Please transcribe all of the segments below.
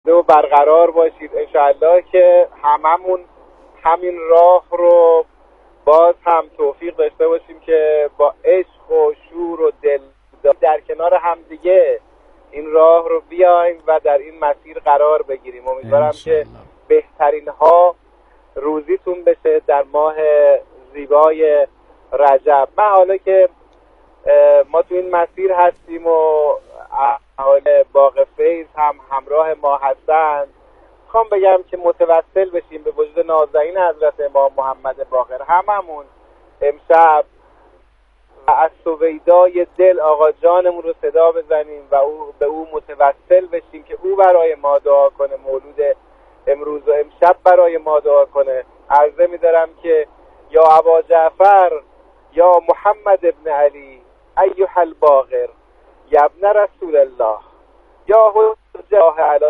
زنده و برقرار باشید انشاءالله که هممون همین راه رو باز هم توفیق داشته باشیم که با عشق و شور و دل در کنار همدیگه این راه رو بیایم و در این مسیر قرار بگیریم. امیدوارم که بهترین ها روزیتون بشه در ماه زیبای رجب. من حالا که ما تو این مسیر هستیم و اهل باغ فیض هم همراه ما هستند، میخوام بگم که متوسل بشیم به وجود نازنین حضرت امام محمد باقر. هممون امشب و از سویدای دل آقا جانمون رو صدا بزنیم و به او متوسل بشیم که او برای ما دعا کنه، مولود امروز و امشب برای ما دعا کنه. عرضه می‌دارم که یا ابا جعفر یا محمد ابن علی ایها الباقر یا ابن رسول الله یا حجه علی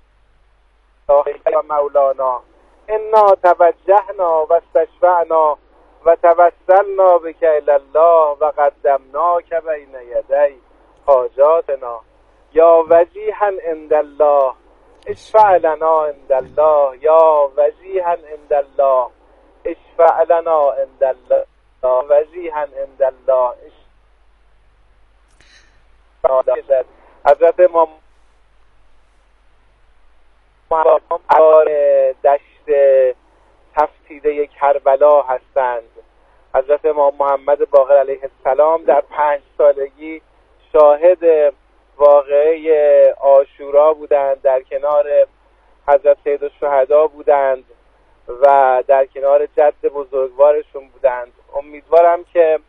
یا مولانا انا توجهنا و استشفعنا و توسلنا بک الی الله و قدمناک بین یدی حاجاتنا یا وجیها عند الله اشفع لنا عند الله یا وجیها عند الله اشفع لنا عند الله وجیها عند الله. حضرت امام دشت تفتیده کربلا هستند. حضرت امام محمد باقر علیه السلام در 5 سالگی شاهد واقعه عاشورا بودند، در کنار حضرت سید الشهدا بودند و در کنار جد بزرگوارشون بودند. امیدوارم که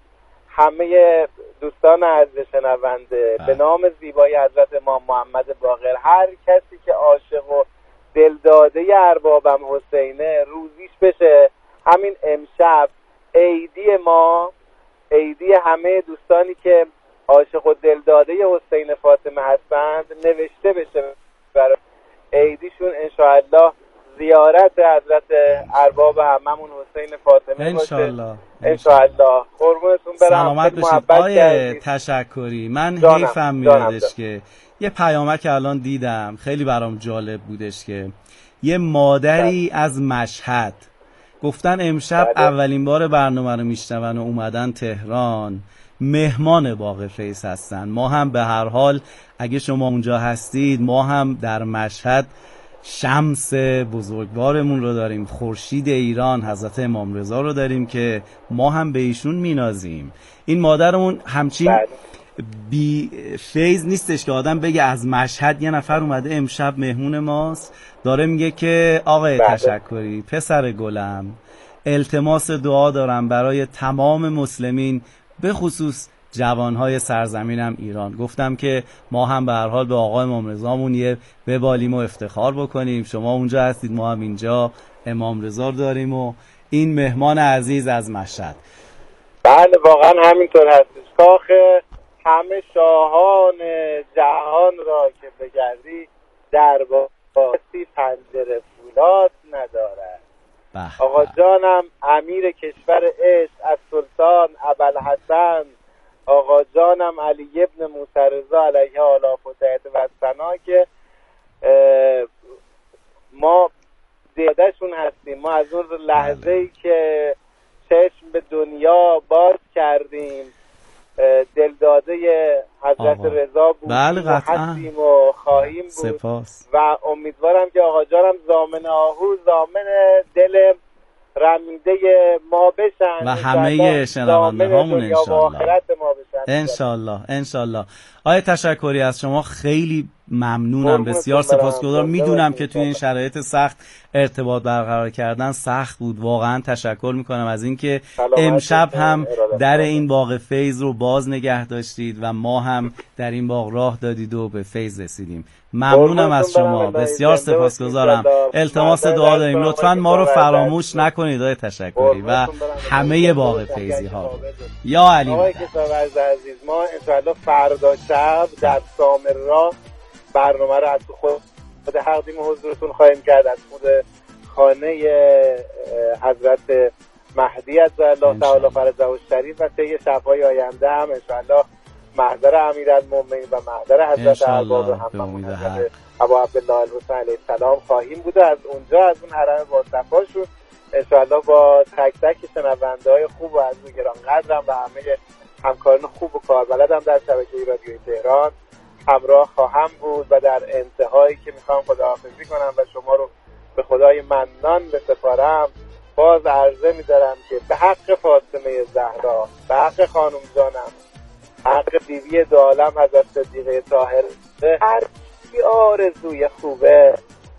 همه دوستان عزیز شنونده به نام زیبای حضرت امام محمد باقر، هر کسی که عاشق و دلداده اربابم حسینه روزیش بشه همین امشب عیدی ما، عیدی همه دوستانی که عاشق و دلداده حسین فاطمه هستند نوشته بشه برای عیدیشون انشاءالله زیارت حضرت ارباب هممون حسین فاطمه باشه انشاءالله. قربونتون برم. سلامت باشید آیه تشکری. من حیفم میادش که یه پیامک الان دیدم خیلی برام جالب بودش که یه مادری از مشهد گفتن امشب اولین بار برنامه رو میشنون و اومدن تهران، مهمان باغ فیض هستن. ما هم به هر حال اگه شما اونجا هستید، ما هم در مشهد شمس بزرگوارمون رو داریم، خورشید ایران حضرت امام رضا رو داریم که ما هم به ایشون مینازیم. این مادرمون همچین بی فیض نیستش که آدم بگه از مشهد یه نفر اومده امشب مهمون ماست، داره میگه که آقای تشکری پسر گلم، التماس دعا دارم برای تمام مسلمین به خصوص جوانهای سرزمینم ایران. گفتم که ما هم به هر حال به آقای امام رضامون یه ببالیم و افتخار بکنیم. شما اونجا هستید، ما هم اینجا امام رضا داریم و این مهمان عزیز از مشهد. بله واقعا همینطور هستش. کاخ همه شاهان جهان را که بگردی در باسی پنجره فولاد ندارد. آقا جانم امیر کشور عشق از سلطان ابوالحسن، آقا جانم علی ابن موسی رضا علیه آلا فتحت و ثنا که ما دیدهشون هستیم. ما از اون لحظه‌ای که چشم به دنیا باز کردیم دلداده حضرت رضا بودیم و هستیم و خواهیم بود. سپاس. و امیدوارم که آقا جانم ضامن آهو ضامن دل رمیده ما بشن و همه شنونده هامون انشالله. انشالله. آیه تشکری از شما خیلی ممنونم، بسیار سپاسگزارم. میدونم که توی این شرایط سخت ارتباط برقرار کردن سخت بود. واقعا تشکر میکنم از اینکه امشب هم در این باغ فیض رو باز نگه داشتید و ما هم در این باغ راه دادید و به فیض رسیدیم. ممنونم از شما، بسیار سپاسگزارم. التماس دعا داریم لطفاً ما رو فراموش نکنید آقای تشکری و همه باغ فیضی ها. یا علی آقای کتاب عزیز، ما انشاءالله فردا شب در سامرا برنامه رو از خود حقیم حضورتون خواهیم کرد، از خود خانه حضرت مهدی عزالله تعالی فرجه الشریف و طی شب‌های آینده هم انشاءالله محضر امیرالمومنین و محضر حضرت ارباب همه حضرت ابا عبدالله الحسین علیه السلام خواهیم بود. از اونجا از اون حرم باصفاشون انشاءالله با تک تک شنونده‌های خوب و از گرانقدرم و همه همکاران خوب و کاربلدم در شبکه رادیوی تهران همراه خواهم بود و در انتهایی که میخوام خداحافظی کنم و شما رو به خدای منان بسپارم، باز عرضه می‌دارم که به حق فاطمه زهرا، به حق خانم جانم، حق بیبی دو عالم حضرت صدیقه طاهره، هر کی آرزوی خوبه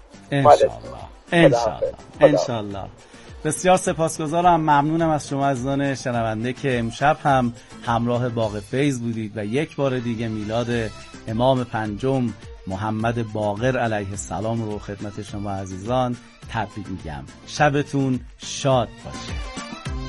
انشالله. بسیار سپاسگزارم، ممنونم از شما عزیزان شنونده که امشب هم همراه باغ فیض بودید و یک بار دیگه میلاد امام پنجم محمد باقر علیه السلام رو خدمت شما عزیزان تبریک میگم. شبتون شاد باشه.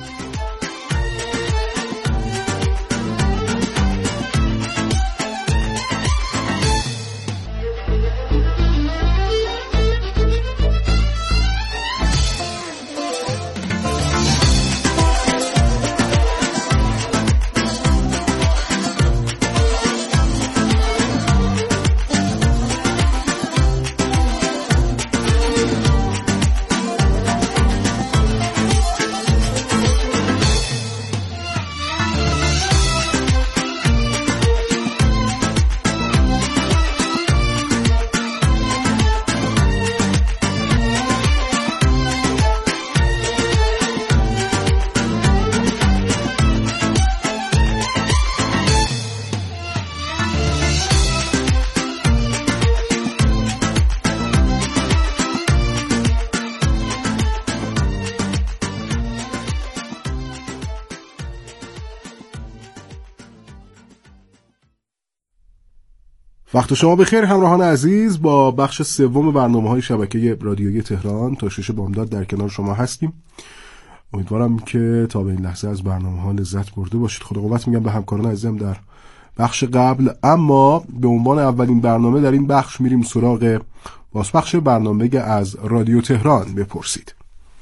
وقت شما بخیر همراهان عزیز، با بخش سوم برنامه‌های شبکه رادیویی تهران تا 6 بامداد در کنار شما هستیم. امیدوارم که تا به این لحظه از برنامه‌ها لذت برده باشید. خدا قوت میگم به همکاران عزیزم در بخش قبل. اما به عنوان اولین برنامه در این بخش میریم سراغ بازپخش برنامه از رادیو تهران بپرسید.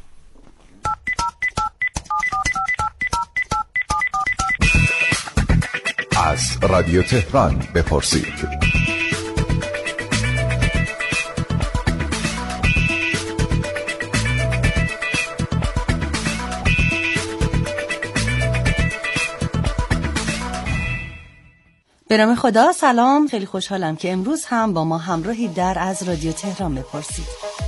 از رادیو تهران بپرسید. به نام خدا. سلام، خیلی خوشحالم که امروز هم با ما همراهی در از رادیو تهران بپرسید.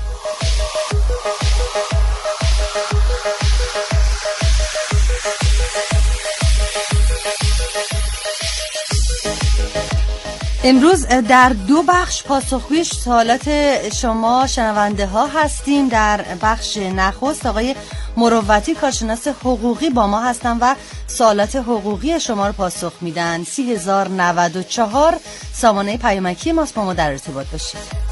امروز در دو بخش پاسخگوی سوالات شما شنونده ها هستیم. در بخش نخست آقای مروتی کارشناس حقوقی با ما هستن و سوالات حقوقی شما رو پاسخ میدن. 3094 سامانه پیامکی ماست، با ما در ارتباط باشید.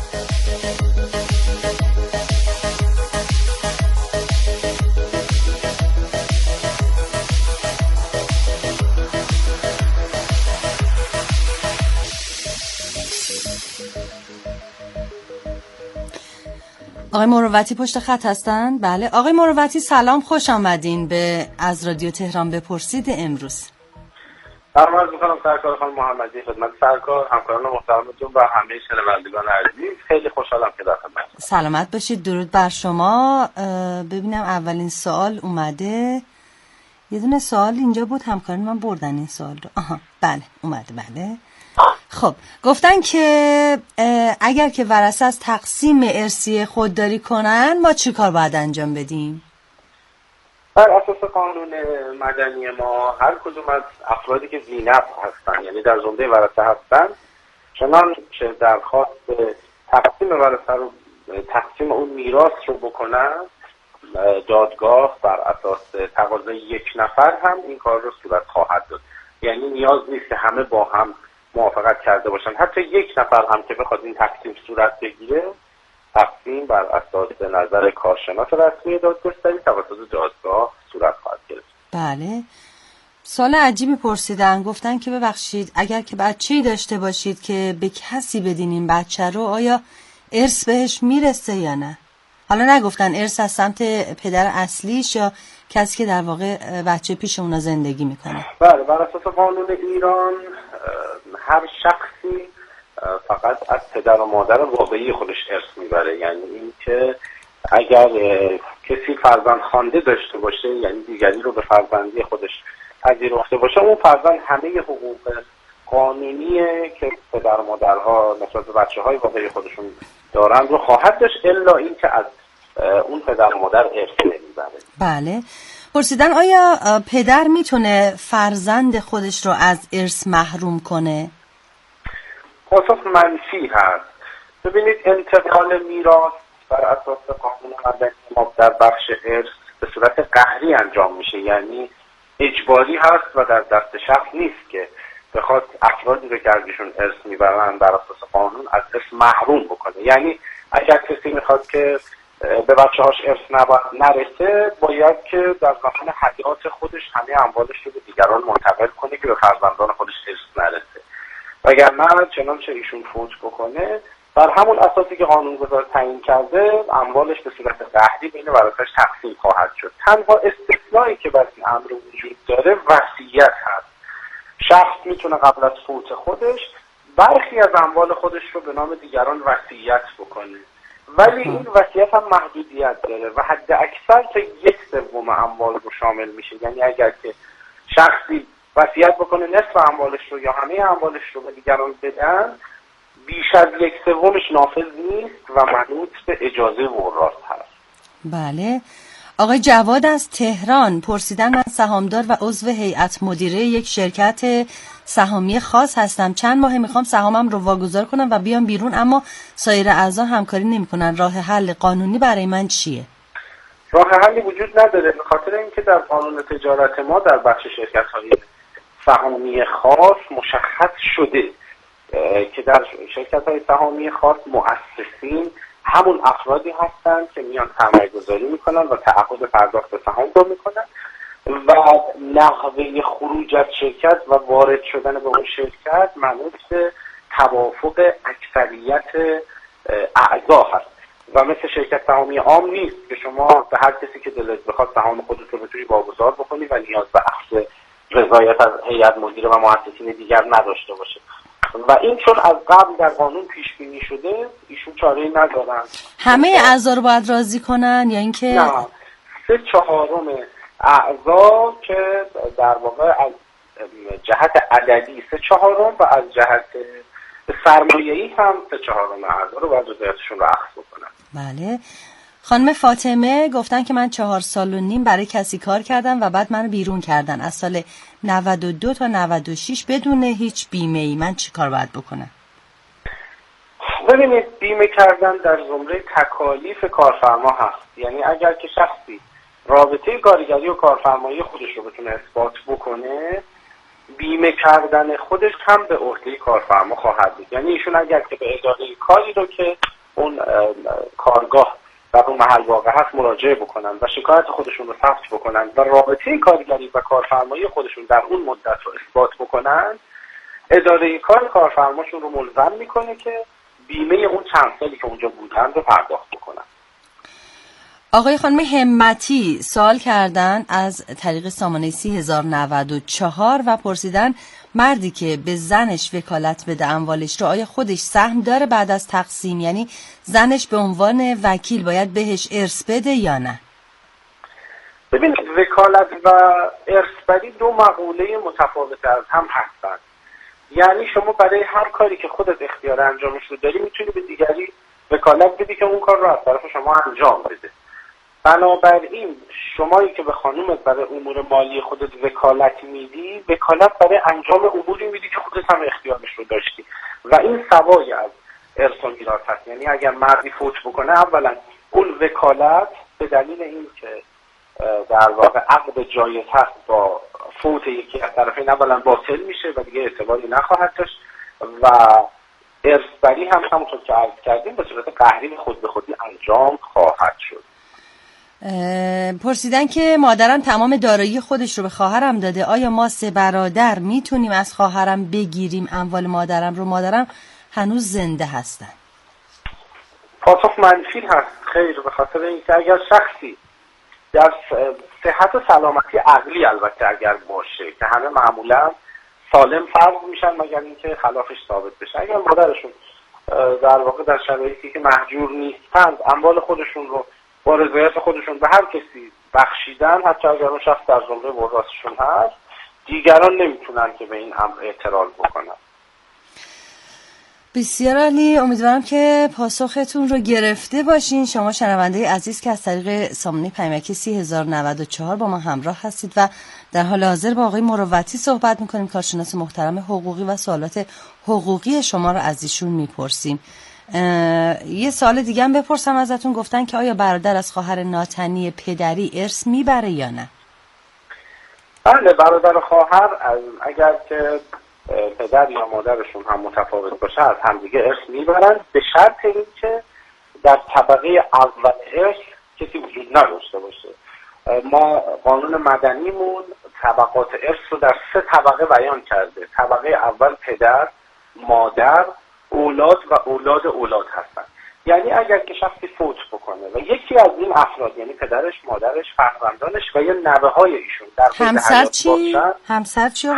آقای مروتی پشت خط هستن؟ بله. آقای مروتی سلام، خوش آمدین به از رادیو تهران بپرسید امروز. سلام می‌کنم سرکار خانم محمدی، خدمت سرکار، همکاران محترمتون و همه شنوندگان عزیز. خیلی خوشحالم که در خدمتتون. سلامت باشید، درود بر شما. ببینم اولین سوال اومده. یه دونه سوال اینجا بود، همکاران من بردن این سوال رو. آها بله اومده. بله خب، گفتن که اگر که ورثه از تقسیم ارثی خودداری کنن ما چی کار باید انجام بدیم؟ بر اساس قانون مدنی ما هر کدوم از افرادی که ذینفع هستن، یعنی در زمره ورثه هستن، چنانچه درخواست تقسیم ورثه رو، تقسیم اون میراث رو بکنن، دادگاه بر اساس تقاضای یک نفر هم این کار رو صورت خواهد داد. یعنی نیاز نیست که همه با هم موافقت کرده باشن، حتی یک نفر هم که بخواد این تقسیم صورت بگیره، تقسیم بر اساس نظر کارشناس رسمی دادگستری توسط دادگاه صورت خواهد گرفت. بله. سوال عجیبی پرسیدن، گفتن که ببخشید اگر که بچه‌ای داشته باشید که به کسی بدین این بچه رو، آیا ارث بهش میرسه یا نه؟ حالا نگفتن ارث از سمت پدر اصلیش یا کسی که در واقع بچه پیش اونا زندگی میکنه. بله، بر اساس قانون ایران هر شخصی فقط از پدر و مادر واقعی خودش ارث میبره. یعنی این که اگر کسی فرزند خوانده داشته باشه، یعنی دیگری رو به فرزندی خودش پذیرفته باشه، اون فرزند همه حقوق قانونیه که پدر و مادرها نسبت به بچه‌های واقعی خودشون دارن رو خواهد داشت، الا این که از اون پدر و مادر ارث نمیبره. بله. پرسیدن آیا پدر میتونه فرزند خودش رو از ارث محروم کنه؟ پاسخ منفی هست. ببینید، انتقال میراث بر اساس قانون مدنی ما در بخش ارث به صورت قهری انجام میشه، یعنی اجباری هست و در دست شخص نیست که بخواد افرادی رو که ازشون ارث میبرن بر اساس قانون از ارث محروم بکنه. یعنی اگر کسی میخواد که به بچه‌هاش ارث نرسه، باید که در زمان حیات خودش همه اموالش رو به دیگران منتقل کنه که به فرزندان خودش ارث نرسه. وگرنه چنانچه ایشون فوت بکنه، بر همون اساسی که قانونگذار تعیین کرده، اموالش به صورت قهری بین ورثه‌اش تقسیم خواهد شد. تنها استثنایی که بر این امر وجود داره وصیت هست. شخص میتونه قبل از فوت خودش برخی از اموال خودش رو به نام دیگران وصیت بکنه، ولی این وصیت هم محدودیت داره و حد اکثر تا 1/3 اموال رو شامل میشه. یعنی اگر که شخصی وصیت بکنه نصف اموالش رو یا همه اموالش رو به دیگران بدن، بیش از 1/3 نافذ نیست و منوط به اجازه وراث هست. بله. آقای جواد از تهران پرسیدن من سهامدار و عضو هیئت مدیره یک شرکت سهامی خاص هستم. چند ماه میخوام سهامم رو واگذار کنم و بیام بیرون، اما سایر اعضا همکاری نمیکنن. راه حل قانونی برای من چیه؟ راه حلی وجود نداره، به خاطر اینکه در قانون تجارت ما در بخش شرکت‌های سهامی خاص مشخص شده که در شرکت‌های سهامی خاص مؤسسین همون افرادی هستند که میان سرمایه‌گذاری میکنن و تعهد پرداخت سهام رو میکنن و نحوه خروج از شرکت و وارد شدن به اون شرکت منوط به توافق اکثریت اعضا هست و مثل شرکت سهامی عام نیست که شما به هر کسی که دلت بخواد سهام خودت رو بتونی واگذار بکنی و نیاز به اخذ رضایت از هیئت مدیره و مؤسسین دیگر نداشته باشه. و این چون از قبل در قانون پیش بینی شده، ایشون چاره‌ای ندارن. همه اعضا رو باید راضی کنن یا اینکه نه، 3/4 اعضا که در واقع از جهت عددی 3/4 و از جهت سرمایه‌ای هم 3/4 اعضا رو باید رضایتشون رو اخذ بکنن. بله. خانم فاطمه گفتن که من 4.5 سال برای کسی کار کردم و بعد منو بیرون کردن از سال 92 تا 96 بدون هیچ بیمه‌ای. من چی کار باید بکنم؟ ببینید، بیمه کردن در زمره تکالیف کارفرما هست. یعنی اگر که شخصی رابطه کارگری و کارفرمایی خودش رو بتونه اثبات بکنه، بیمه کردن خودش هم به عهده کارفرما خواهد بود. یعنی ایشون اگر که به اداره کاری رو که اون کارگاه در اون محل واقع هست مراجعه بکنن و شکایت خودشون رو ثبت بکنن و رابطه کارگری و کارفرمایی خودشون در اون مدت رو اثبات بکنن، اداره کار کارفرماشون رو ملزم میکنه که بیمه اون چند سالی که اونجا بودن رو پرداخت بکنن. آقای خانم همتی سوال کردن از طریق سامانه 3094 و پرسیدن مردی که به زنش وکالت بده اموالش رو، آیا خودش سهم داره بعد از تقسیم؟ یعنی زنش به عنوان وکیل باید بهش ارث بده یا نه؟ ببینید، وکالت و ارثبری دو مقوله متفاوت از هم هستند. یعنی شما برای هر کاری که خودت اختیار انجامش رو داری میتونی به دیگری وکالت بدی که اون کار رو از طرف شما انجام بده. بنابراین شمایی که به خانومت برای امور مالی خودت وکالت میدی، وکالت برای انجام اموری میدی که خودت هم اختیارش رو داشتی و این سوای از ارث و میراث هست. یعنی اگر مردی فوت بکنه، اولا اون وکالت به دلیل این که در واقع عقد جایز هست با فوت یکی از طرفین اولا باطل میشه و دیگه اعتباری نخواهد داشت و ارثبری هم همونطور که عرض کردیم به صورت قهری خود به خودی انجام خواهد شد. پرسیدن که مادرم تمام دارایی خودش رو به خواهرم داده، آیا ما 3 برادر میتونیم از خواهرم بگیریم اموال مادرم رو؟ مادرم هنوز زنده هستن. پاسخ منفی هست. خیر، به خاطر اینکه اگر شخصی در صحت و سلامتی عقلی البته اگر باشه که همه معمولا سالم فرض میشن مگر اینکه خلافش ثابت بشه. اگر مادرشون در واقع در شرایطی که مهجور نیستند اموال خودشون رو با رضایت خودشون به هر کسی بخشیدن، حتی اگر اون شخص در زمره وراثشون هست، دیگران نمیتونن که به این امر اعتراض بکنن. بسیار عالی. امیدوارم که پاسختون رو گرفته باشین. شما شنونده عزیز که از طریق سامانه پیامکی 3094 با ما همراه هستید و در حال حاضر با آقای مروتی صحبت میکنیم، کارشناس محترم حقوقی، و سوالات حقوقی شما رو از ایشون میپرسیم. یه سوال دیگه هم بپرسم ازتون. گفتن که آیا برادر از خواهر ناتنی پدری ارث میبره یا نه؟ بله، برادر و خواهر اگر که پدر یا مادرشون هم متفاوت باشه از همدیگه ارث میبرن، به شرط اینکه در طبقه اول ارث کسی وجود نداشته باشه. ما قانون مدنیمون طبقات ارث رو در 3 طبقه بیان کرده. طبقه اول پدر، مادر، اولاد و اولاد اولاد هستن. یعنی اگر که شخصی فوت بکنه و یکی از این افراد، یعنی پدرش، مادرش، فرزندانش و یا نوه‌های ایشون در همسر چی؟ همسر چی؟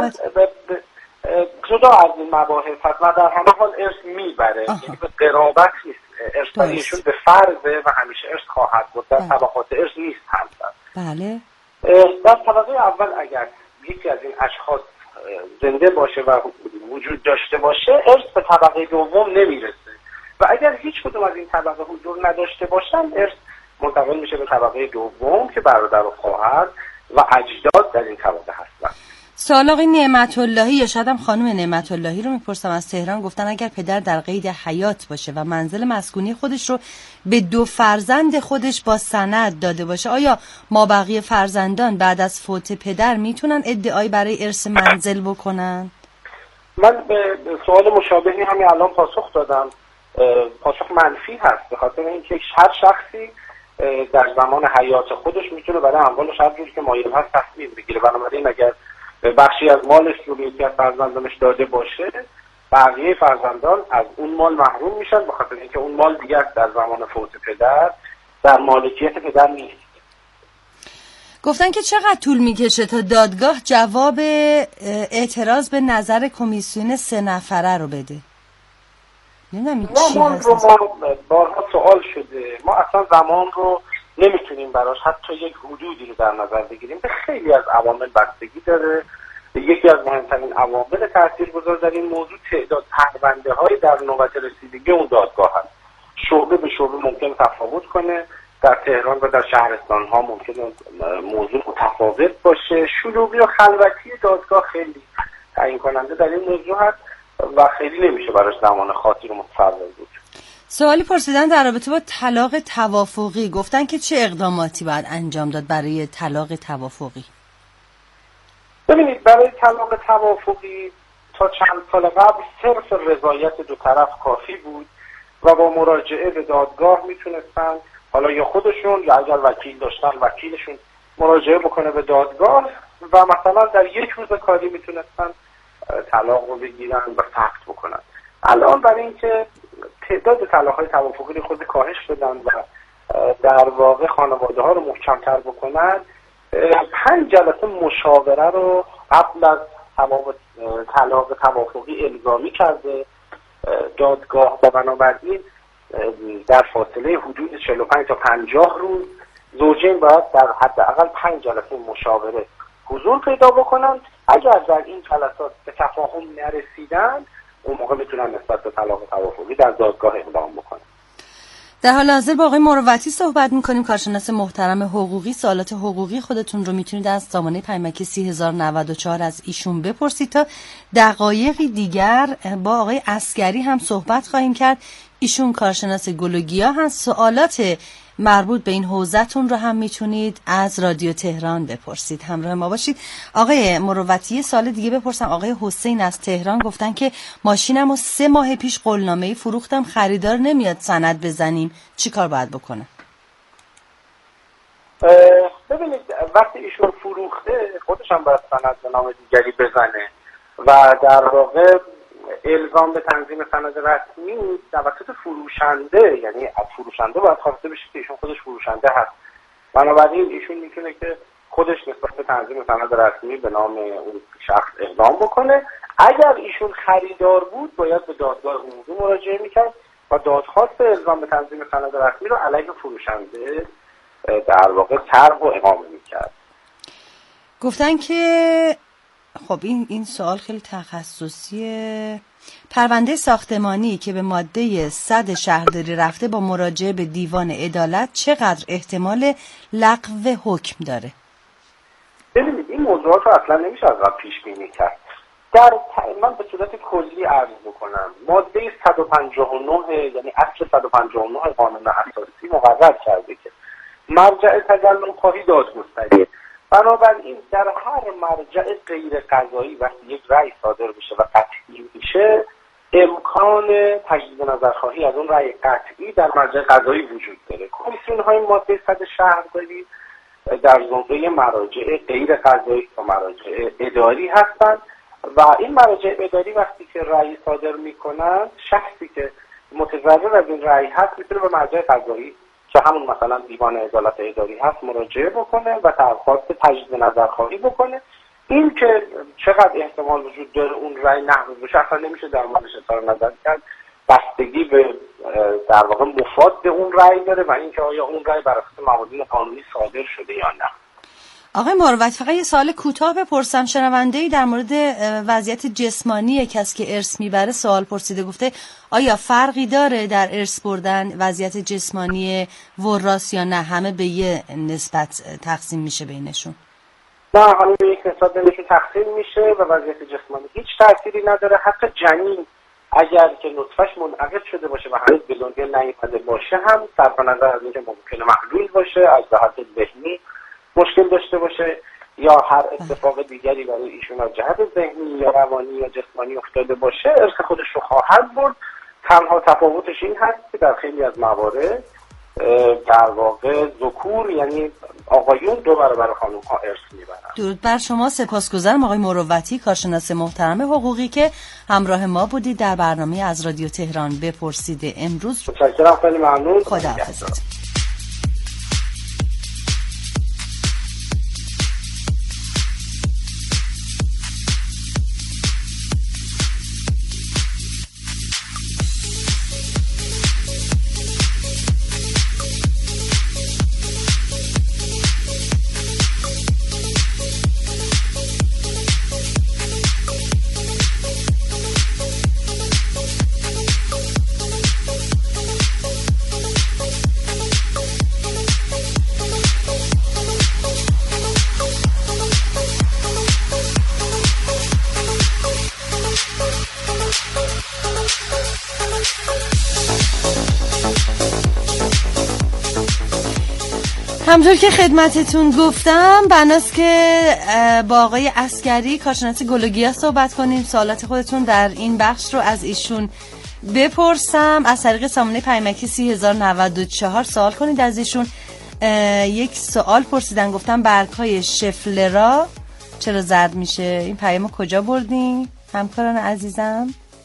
جدا از این مباحث هست و در همه حال ارث میبره. یعنی به قرابت نیست، ارث برایشون به فرضه و همیشه ارث خواهد بود. در طبقات ارث نیست همسر. بله. در طبقه اول اگر یکی از این اشخاص زنده باشه و وجود داشته باشه، ارث به طبقه دوم نمیرسه و اگر هیچ کدوم از این طبقه حضور نداشته باشن، ارث منتقل میشه به طبقه دوم که برادر و خواهر و اجداد در این طبقه هستن. سوال آقای نعمت اللهی یا شاید هم خانم نعمت اللهی رو میپرسم از تهران. گفتن اگر پدر در قید حیات باشه و منزل مسکونی خودش رو به 2 فرزند خودش با سند داده باشه، آیا مابقی فرزندان بعد از فوت پدر میتونن ادعایی برای ارث منزل بکنن؟ من به سوال مشابهی همین الان پاسخ دادم. پاسخ منفی هست، به خاطر اینکه هر شخصی در زمان حیات خودش میتونه برای اموالش هر جوری که مایل هست تصمیم بگیره. بنابراین اگر بخشی از مالش رو به یکی از فرزندانش داده باشه، بقیه فرزندان از اون مال محروم میشن، به خاطر اینکه اون مال دیگر در زمان فوت پدر در مالکیت پدر نیست. گفتن که چقدر طول میکشه تا دادگاه جواب اعتراض به نظر کمیسیون 3 نفره رو بده؟ نمیدونم چی هست. ما بارها سوال شده، ما اصلا زمان رو نمیتونیم براش حتی یک حدودی رو در نظر بگیریم. به خیلی از عوامل بستگی داره. یکی از مهمترین عوامل تاثیرگذار در این موضوع تعداد پرونده های در نوبت رسیدگی اون دادگاه هست. شعبه به شعبه ممکن تفاوت کنه. در تهران و در شهرستان ها ممکن موضوع متفاوت باشه. شلوغی و خلوتی دادگاه خیلی تعیین کننده در این موضوع هست و خیلی نمیشه براش زمان خاصی رو متصور بود. سوالی پرسیدن در رابطه با طلاق توافقی. گفتن که چه اقداماتی باید انجام داد برای طلاق توافقی؟ ببینید، برای طلاق توافقی تا چند سال قبل صرف رضایت 2 طرف کافی بود و با مراجعه به دادگاه میتونستن، حالا یا خودشون یا اگر وکیل داشتن وکیلشون مراجعه بکنه به دادگاه و مثلا در 1 روز کاری میتونستن طلاق رو بگیرن و ثبت بکنن. الان برای اینکه تعداد طلاق‌های توافقی خود کاهش بدن و در واقع خانواده ها رو محکم‌تر بکنن، 5 جلسه مشاوره رو قبل از طلاق توافقی الزامی کرده دادگاه و بنابراین در فاصله حدود 45 تا 50 روز زوجین باید در حداقل 5 جلسه مشاوره حضور پیدا بکنن. اگر در این جلسات به تفاهم نرسیدن، اون موقع میتونن نسبت به طلاق توافقی در دادگاه اقدام بکنن. در حال حاضر با آقای مروتی صحبت میکنیم، کارشناس محترم حقوقی. سوالات حقوقی خودتون رو میتونید از سامانه پیامکی 3094 از ایشون بپرسید. تا دقایقی دیگر با آقای عسگری هم صحبت خواهیم کرد. ایشون کارشناس گل و گیاه هست. سوالات مربوط به این حوزه‌تون رو هم میتونید از رادیو تهران بپرسید. همراه ما باشید. آقای مروتی، سوال دیگه بپرسم. آقای حسین از تهران گفتن که ماشینمو 3 ماه پیش قولنامه‌ای فروختم، خریدار نمیاد سند بزنیم، چی کار باید بکنه؟ ببینید، وقتی ایشون فروخته خودش هم باید سند به نام دیگری بزنه و در واقع الزام به تنظیم سند رسمی توسط فروشنده، یعنی از فروشنده باید خواسته بشه که ایشون خودش فروشنده هست. بنابراین ایشون میتونه که خودش نسبت به تنظیم سند رسمی به نام اون شخص اقدام بکنه. اگر ایشون خریدار بود باید به دادگاه عمومی مراجعه میکرد و دادخواست الزام به تنظیم سند رسمی رو علیه فروشنده در واقع طرح و اقامه میکرد. گفتن که خب این سوال خیلی تخصصیه. پرونده ساختمانی که به ماده 100 شهرداری رفته با مراجعه به دیوان عدالت چقدر احتمال لغو حکم داره؟ ببینید این موضوعات رو اصلا نمیشه از قبل پیش بینی کرد. من به صورت کلی عرض بکنم ماده 159 یعنی اصل 159 قانون اساسی مقرر کرده که مرجع تظلم خواهی دادگستریه. بنابراین در هر مرجع غیر قضایی وقتی یک رأی صادر بشه و قطعی میشه امکان تجدید نظرخواهی از اون رأی قطعی در مرجع قضایی وجود داره. کمیسیون های ماده 100 شهرداری در زمره مراجع غیر قضایی و مراجع اداری هستند و این مراجع اداری وقتی که رأی صادر میکنن شخصی که متضرر از این رأی هست میتونه به مرجع قضایی که همون مثلا دیوان عدالت اداری هست مراجعه بکنه و درخواست تجدید نظرخواهی بکنه. این که چقدر احتمال وجود داره اون رأی نقض بشه اصلا نمیشه در موردش اظهار نظر کرد. بستگی به در واقع مفاد اون رأی داره و اینکه آیا اون رأی بر اساس موازین قانونی صادر شده یا نه. آقای مروت فقط یه سوال کوتاه بپرسم. شنونده‌ای در مورد وضعیت جسمانی کسی که ارث میبره سوال پرسیده، گفته آیا فرقی داره در ارث بردن وضعیت جسمانی وراث یا نه همه به یه نسبت تقسیم میشه بینشون؟ نه همه به یک نسبت بینشون تقسیم میشه و وضعیت جسمانی هیچ تأثیری نداره. حتی جنین اگر که نطفه‌اش منعقد شده باشه و هنوز به دنیا نیامده باشه هم صرف نظر از اینکه ممکنه معلول باشه از جهت ذهنی مشکل داشته باشه یا هر اتفاق دیگری برای ایشون از جهت ذهنی یا روانی یا جسمانی افتاده باشه ارث خودش رو خواهد برد. تنها تفاوتش این هست که در خیلی از موارد در واقع ذکور یعنی آقایون 2 برابر خانم ها ارث میبرن. درود بر شما. سپاسگزارم آقای مروتی کارشناس محترم حقوقی که همراه ما بودید در برنامه از رادیو تهران بپرسید امروز. متشکرم، خیلی ممنون. خداحافظ. همطور که خدمتتون گفتم بناست که با آقای عسگری کارشناس گل و گیاه صحبت کنیم. سوالات خودتون در این بخش رو از ایشون بپرسم. از طریق سامانه پیامکی 3094 سوال کنید از ایشون. یک سوال پرسیدن، گفتن برگ‌های شفلرا چرا زرد میشه؟ این پیامو کجا بردین همکاران عزیزم؟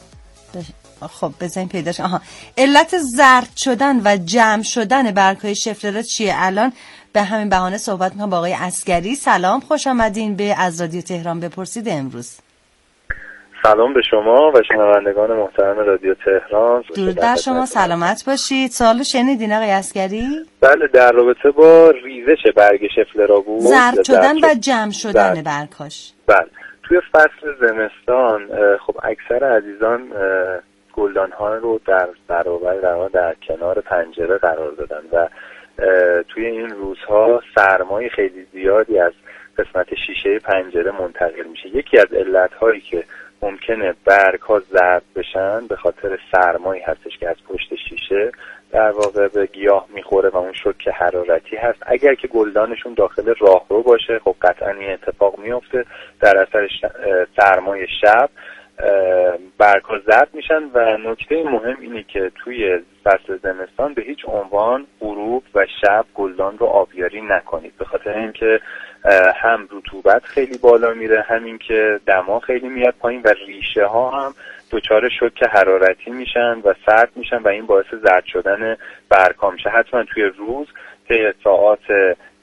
خب بزنین پیداش. علت زرد شدن و جمع شدن برگ‌های شفلرا چیه؟ الان به همین بهانه صحبت می‌کنم با آقای عسگری. سلام، خوش آمدین به از رادیو تهران بپرسید امروز. سلام به شما و شنوندگان محترم رادیو تهران. درود بر شما، سلامت باشید. سوالو شنیدین آقای عسگری؟ بله، در رابطه با ریزش برگ شفلرا بود. زرد شدن و جمع شدن برگ‌هاش. بله، توی فصل زمستان خب اکثر عزیزان گلدان‌ها رو در برابر در کنار پنجره قرار دادن و توی این روزها سرمای خیلی زیادی از قسمت شیشه پنجره منتقل میشه. یکی از علت‌هایی که ممکنه برگ‌ها زرد بشن به خاطر سرمایی هستش که از پشت شیشه در واقع به گیاه میخوره و اون شوک حرارتی هست. اگر که گلدانشون داخل راهرو باشه خب قطعاً این اتفاق میفته. در اثر سرمای شب برگ‌ها زرد میشن و نکته مهم اینه که توی فصل زمستان به هیچ عنوان غروب و شب گلدان رو آبیاری نکنید، به خاطر اینکه هم رطوبت خیلی بالا میره، همین که دما خیلی میاد پایین و ریشه ها هم دچار شوک حرارتی میشن و سرد میشن و این باعث زرد شدن برگ‌ها میشه. حتما توی روز طی ساعات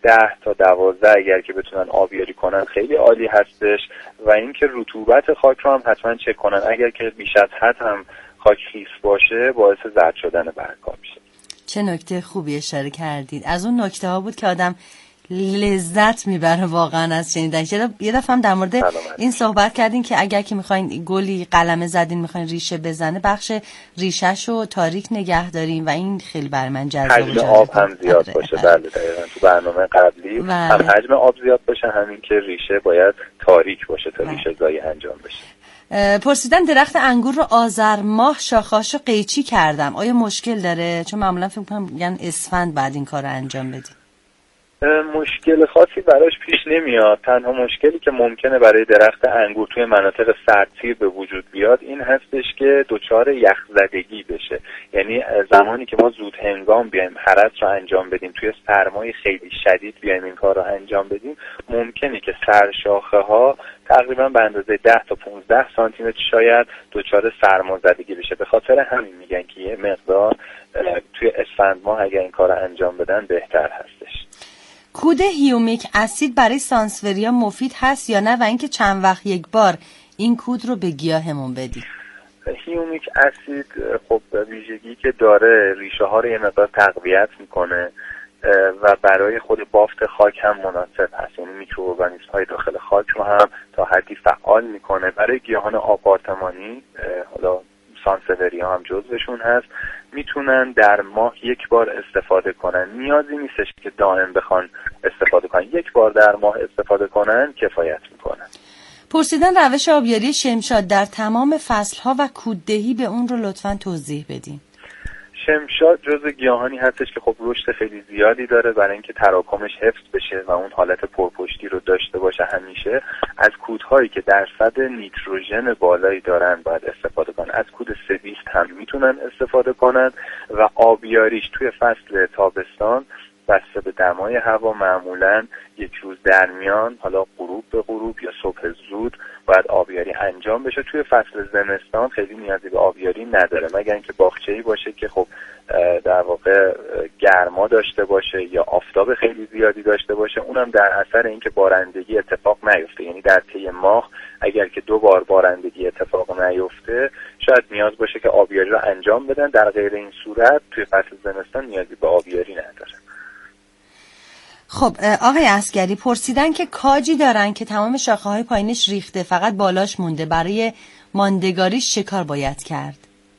10 تا 12 اگر که بتونن آبیاری کنن خیلی عالی هستش. و اینکه رطوبت خاک رو هم حتما چک کنن، اگر که بیش از حد هم خاک خیس باشه باعث زرد شدن برگ‌ها میشه. چه نکته خوبی اشاره کردید. از اون نکته ها بود که آدم لذت میبره واقعا از شنیدن. یه دفعه هم در مورد این صحبت کردین که اگر که میخواین گلی قلمه زدین میخواین ریشه بزنه، بخش ریشه‌ش رو تاریک نگه دارین و این خیلی برای من جذاب حجم آب هم زیاد باشه. بله دقیقاً تو برنامه قبلی هم حجم آب زیاد باشه، همین که ریشه باید تاریک باشه تا ریشه زایی انجام بشه. پرسیدن درخت انگور رو آذر ماه شاخه‌هاشو قیچی کردم، آیا مشکل داره؟ چون معمولا فکر می‌کنم میگن اسفند بعد این کارو انجام بدیم. مشکل خاصی براش پیش نمیاد. تنها مشکلی که ممکنه برای درخت انگور توی مناطق سردسیر به وجود بیاد این هستش که دچار یخزدگی بشه. یعنی زمانی که ما زود هنگام بیایم هرس رو انجام بدیم، توی سرمای خیلی شدید بیایم این کار رو انجام بدیم، ممکنه که سرشاخه ها تقریبا به اندازه 10 تا 15 سانتی متر شاید دچار سرمازدگی بشه. به خاطر همین میگن که یه مقدار توی اسفند ماه اگر این کار رو انجام بدن بهتر هستش. کود هیومیک اسید برای سانسوریا مفید هست یا نه و اینکه چند وقت یک بار این کود رو به گیاهمون بدیم؟ هیومیک اسید خب ویژگی که داره ریشه ها رو یه مقدار تقویت میکنه و برای خود بافت خاک هم مناسب هست. یعنی میکروارگانیسم های داخل خاک رو هم تا حدی فعال میکنه. برای گیاهان آپارتمانی حالا سانسوریا هم جزوشون هست، میتونن در ماه یک بار استفاده کنن. نیازی نیستش که دائم بخوان استفاده کنن، یک بار در ماه استفاده کنن کفایت میکنن. پرسیدن روش آبیاری شمشاد در تمام فصلها و کوددهی به اون رو لطفاً توضیح بدین. شمشاد جزو گیاهانی هستش که خب رشد خیلی زیادی داره. برای اینکه تراکمش حفظ بشه و اون حالت پرپشتی رو داشته باشه همیشه از کودهایی که درصد نیتروژن بالایی دارن باید استفاده کنن. از کود 320 هم میتونن استفاده کنن و آبیاریش توی فصل تابستان بسته به دمای هوا معمولاً یک روز در میان، حالا غروب به غروب یا صبح زود باید آبیاری انجام بشه. توی فصل زمستان خیلی نیازی به آبیاری نداره مگر اینکه باغچه‌ای باشه که خب در واقع گرما داشته باشه یا آفتاب خیلی زیادی داشته باشه. اونم در اثر اینکه بارندگی اتفاق نیفته. یعنی در طی ماه اگر که 2 بار بارندگی اتفاق نیفته شاید نیاز باشه که آبیاری رو انجام بدن. در غیر این صورت توی فصل زمستان نیازی به آبیاری نداره. خب آقای عسگری پرسیدن که کاجی دارن که تمام شاخه‌های پایینش ریخته فقط بالاش مونده، برای ماندگاریش چه کار باید کرد؟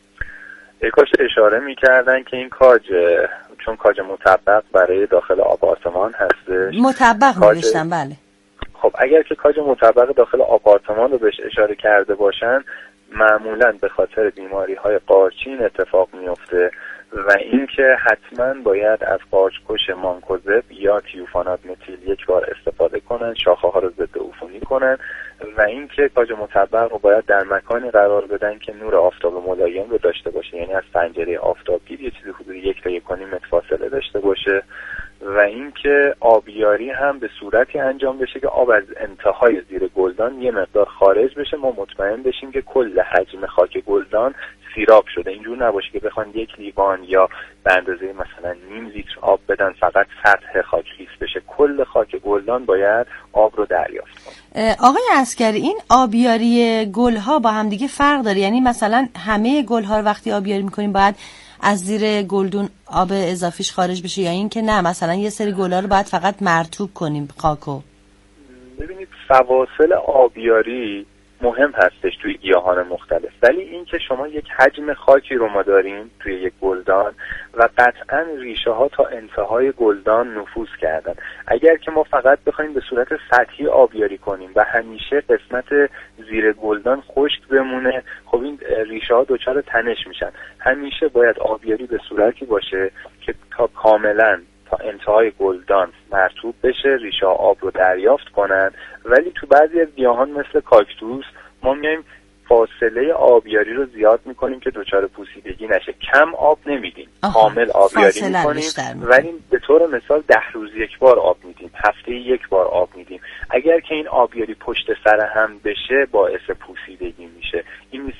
کاش اشاره می‌کردن که این کاج چون کاج مطبق برای داخل آپارتمان هستش. مطبق نوشتم بله. خب اگر که کاج مطبق داخل آپارتمان رو بهش اشاره کرده باشن معمولاً به خاطر بیماری‌های قارچین اتفاق میفته و اینکه حتما باید از قارچکش مانکوزب یا تیوفانات متیل یک بار استفاده کنن، شاخه ها رو ضد عفونی کنن و اینکه کاج مطبق رو باید در مکانی قرار بدن که نور آفتاب ملایم رو داشته باشه. یعنی از پنجره آفتابگیر یه چیزی حدود 1 تا 1.5 متر فاصله داشته باشه و اینکه آبیاری هم به صورتی انجام بشه که آب از انتهای زیر گلدان یه مقدار خارج بشه، ما مطمئن بشیم که کل حجم خاک گلدان سیراب شده. اینجور نباشه که بخوان 1 لیوان یا به اندازه مثلا نیم لیتر آب بدن فقط سطح خاک خیس بشه. کل خاک گلدان باید آب رو دریافت کنه. آقای عسگری این آبیاری گلها با هم دیگه فرق داره؟ یعنی مثلا همه گلها رو وقتی آبیاری میکنیم باید از زیر گلدون آب اضافیش خارج بشه یا این که نه مثلا یه سری گلها رو باید فقط مرطوب کنیم خاکو؟ ببینید فواصل آبیاری مهم هستش توی گیاهان مختلف، ولی این که شما یک حجم خاکی رو ما داریم توی یک گلدان و قطعا ریشه ها تا انتهای گلدان نفوذ کردن. اگر که ما فقط بخوایم به صورت سطحی آبیاری کنیم و همیشه قسمت زیر گلدان خشک بمونه، خب این ریشه ها دچار تنش میشن. همیشه باید آبیاری به صورتی باشه که تا کاملا تا انتهای گلدان مرطوب بشه، ریشه آب رو دریافت کنن. ولی تو بعضی از گیاهان مثل کاکتوس ما میایم فاصله آبیاری رو زیاد میکنیم که دچار پوسیدگی نشه. کم آب نمیدیم، کامل آبیاری میکنیم ولی به طور مثال 10 روز یک بار آب میدیم، هفته یک بار آب میدیم. اگر که این آبیاری پشت سر هم بشه باعث پوسیدگی میشه. این نیست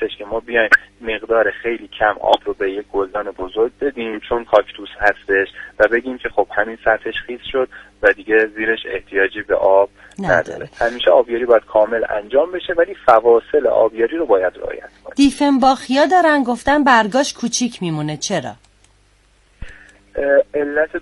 نیستش که ما بیایم مقدار خیلی کم آب رو به یک گلدان بزرگ بدیم چون کاکتوس هستش و بگیم که خب همین سطحش خیس شد و دیگه زیرش احتیاجی به آب نداره. همیشه آبیاری باید کامل انجام بشه ولی فواصل آبیاری رو باید رعایت کنیم. دیفنباخیا دارن گفتن برگاش کوچیک میمونه، چرا؟ علت